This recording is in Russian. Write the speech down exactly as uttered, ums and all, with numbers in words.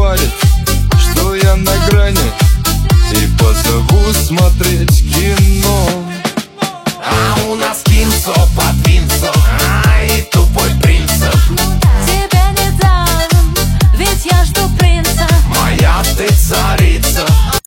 говорит, что я на грани, и позову смотреть кино. А у нас Винцо под Винцо, а и тупой принцип. Тебе не дам, ведь я жду принца. Моя ты царица.